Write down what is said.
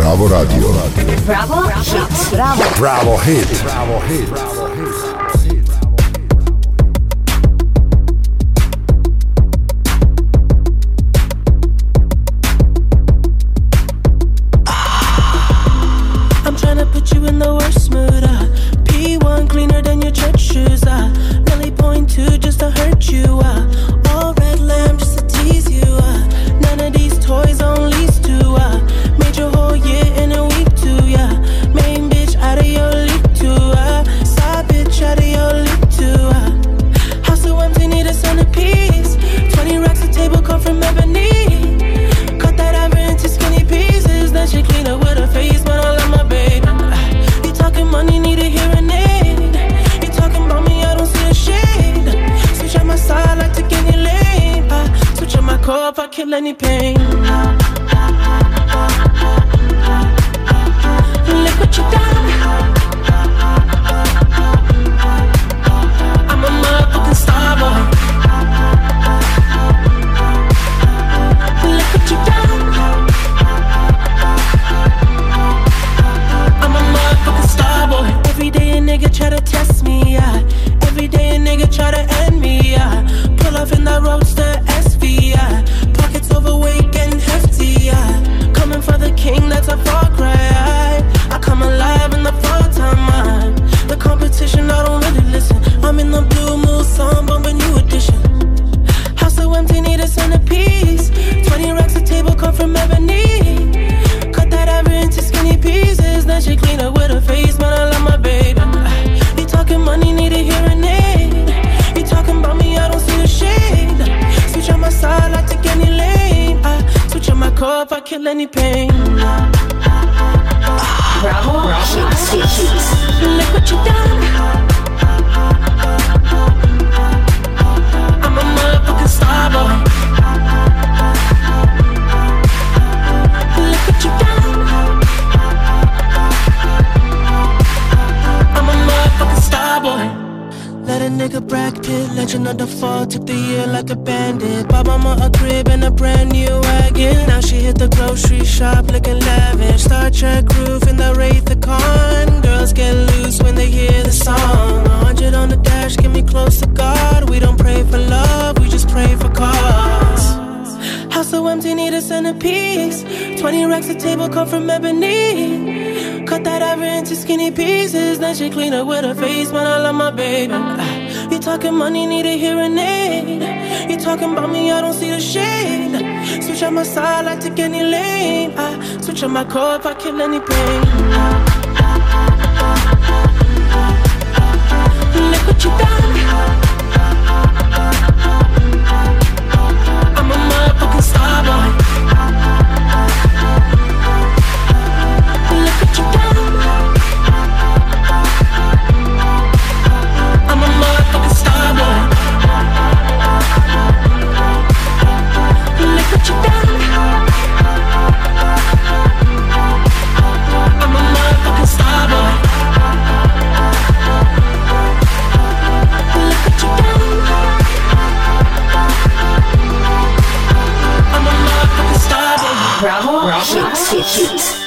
Bravo Radio. Bravo Hit. Bravo Hit. I'm tryna put you in the worst mood. P1 cleaner than your church shoes. Nelly point two just to hurt you. All red lamb just to tease you. None of these toys on lease to. Made your whole year in a week too. Main bitch out of your league too. Side bitch out of your league too. House so empty, need a centerpiece. 20 racks a table come from ebony. Cut that ever into skinny pieces. Then she clean up with her face, but I love my baby. You talking money, need a hearing aid. You talking about me, I don't see a shade. Switch on my side, like to get any lane. Switch on my core if I kill any pain. Look what you done. I'm a motherfucking star boy. Look what you done. I'm a motherfucking star boy. Every day a nigga try to test me, Every day a nigga try to end me, Pull off in that roadster SV, Pockets overweight getting hefty, Coming for the king, that's a far cry. I come alive in the fall time, The competition, I don't really listen. I'm in the blue moon, song bumping new edition. House so empty, need a centerpiece. 20 racks a table come from ebony. Cut that ever into skinny pieces. Then she clean up with her face, man, I love my baby. You talking money, need a hearing aid. You talking about me, I don't see a shade. Switch on my side, like to get any lane. Switch on my core if I kill any pain. Bravo Hit. Look what you done. I'm a motherfucking star boy. Look what you done. I'm a motherfucking star boy. Let a nigga Brad Pitt, legend of the fall, took the year like a bandit. Bought mama a crib and a brand new wagon. Now she hit the grocery shop looking lavish. Star Trek roof in the Wraith the Con. Girls get loose when they hear the song. 100 on the dash, get me close to God. We don't pray for love, we just pray for cause. House so empty, need a centerpiece. 20 racks a table come from ebony. Cut that ever into skinny pieces. Then she clean up with her face, man, I love my baby. You talking money, need a hearing aid. You talking about me, I don't see the shade. Switch on my side, like to get any lane. Switch on my core if I kill any pain. Look what you done. I'm a motherfucking star boy. Look what you done. I'm a motherfucking star boy. Look what you done. I'm a motherfucking star boy. Look what you done. I'm a motherfucking star boy. Bravo Hit.